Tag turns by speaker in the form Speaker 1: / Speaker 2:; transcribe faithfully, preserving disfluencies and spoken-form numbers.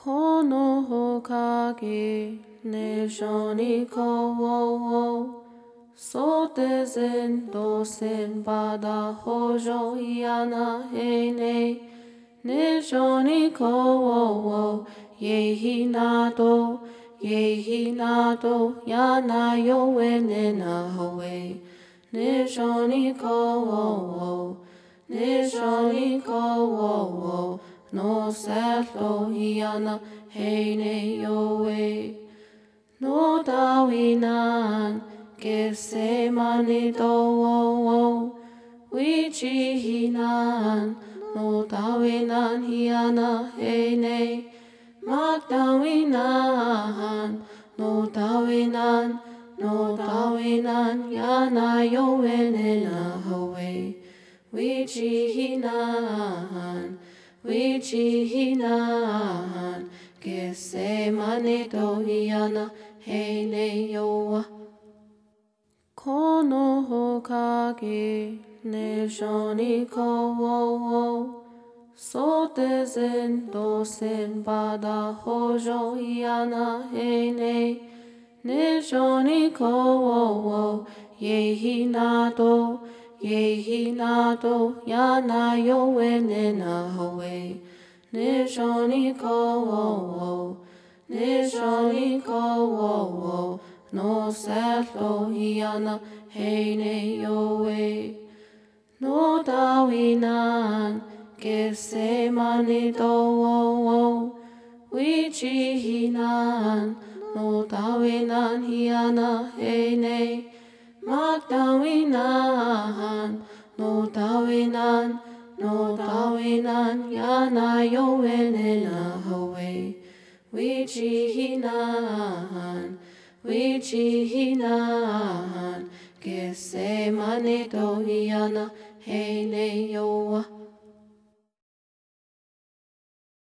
Speaker 1: Kono hokage ne shoni ko wo wo so dezen dosen bada hojo yana hene ne shoni ko wo wo ye hinado ye hinado yana yo ene na howe ne shoni ko wo wo ne shoni ko wo wo no setlo hiana heine yoe no dawinan kese mani do wo wo wichi hinan no dawinan hiana heine mak dawinan no dawinan no dawinan yana yoe na howe wichi hinan wichi hinan kese mane do hiana heine yoa kono hokage ne shoni ko wo wo so dezen dosen bada hojo hiana heine ne shoni ko wo wo ye hinado ye hinado yana yo ene na howe ne shoni ko wo wo ne shoni ko wo wo no setlo hiana heine yoe no dawinan kese mani do wo wo wichi hinan no dawinan hiana heine mak dawinan no dawinan no dawinan yana yo ene na howe wichi hinan wichi hinan kese mane do hiana heine yo